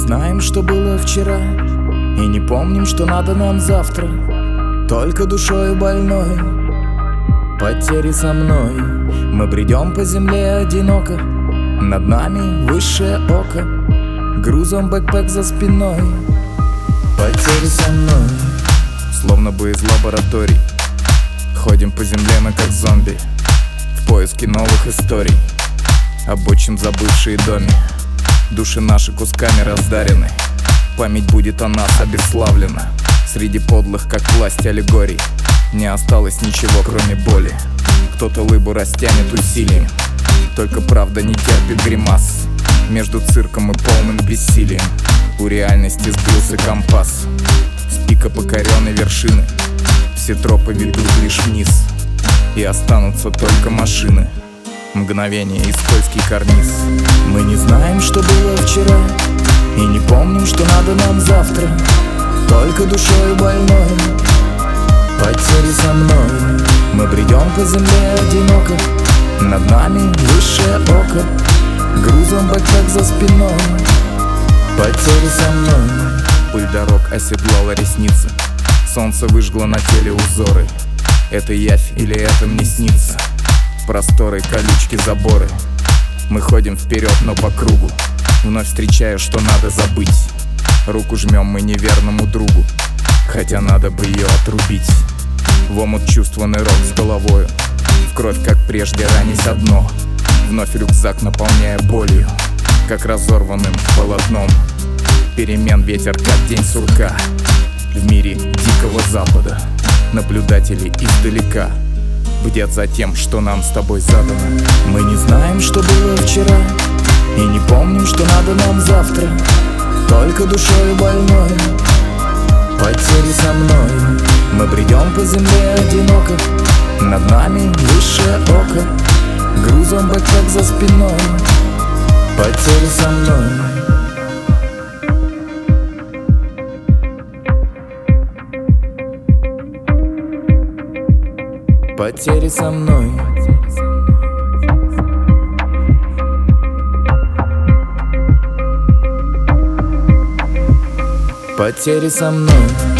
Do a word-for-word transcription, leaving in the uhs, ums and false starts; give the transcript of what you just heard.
знаем, что было вчера, и не помним, что надо нам завтра. Только душою больной, потери со мной. Мы бредем по земле одиноко, над нами высшее око, грузом бэкпэк за спиной. Потери со мной, словно бы из лабораторий. Ходим по земле мы как зомби, в поиске новых историй. Обочим забывшие доме, души наши кусками раздарены. Память будет о нас обесславлена. Среди подлых, как власть, аллегорий не осталось ничего, кроме боли. Кто-то лыбу растянет усилием, только правда не терпит гримас. Между цирком и полным бессилием у реальности сбился компас. С пика покоренной вершины все тропы ведут лишь вниз, и останутся только машины, мгновение и скользкий карниз. Мы не знаем, что было вчера, и не помним, что надо нам завтра. Только душою больной, потери со мной. Мы бредем по земле одиноко, над нами высшее око, грузом бэкпэк за спиной. Потери со мной. Пыль дорог оседлала ресницы, солнце выжгло на теле узоры. Это явь или это мне снится? Просторы, колючки, заборы. Мы ходим вперед, но по кругу, вновь встречаю, что надо забыть. Руку жмем мы неверному другу, хотя надо бы ее отрубить. В омут чувствованный рок с головою, в кровь, как прежде, ранись одно. Вновь рюкзак наполняя болью, как разорванным полотном. Перемен ветер, как день сурка. В мире дикого запада наблюдатели издалека бдят за тем, что нам с тобой задано. Мы не знаем, что было вчера, и не помним, что надо нам завтра. Только душою больной, потери со мной. Мы бредем по земле одиноко, над нами высшее око, грузом бэкпэк за спиной. Потери со мной. Потери со мной. Потери со мной.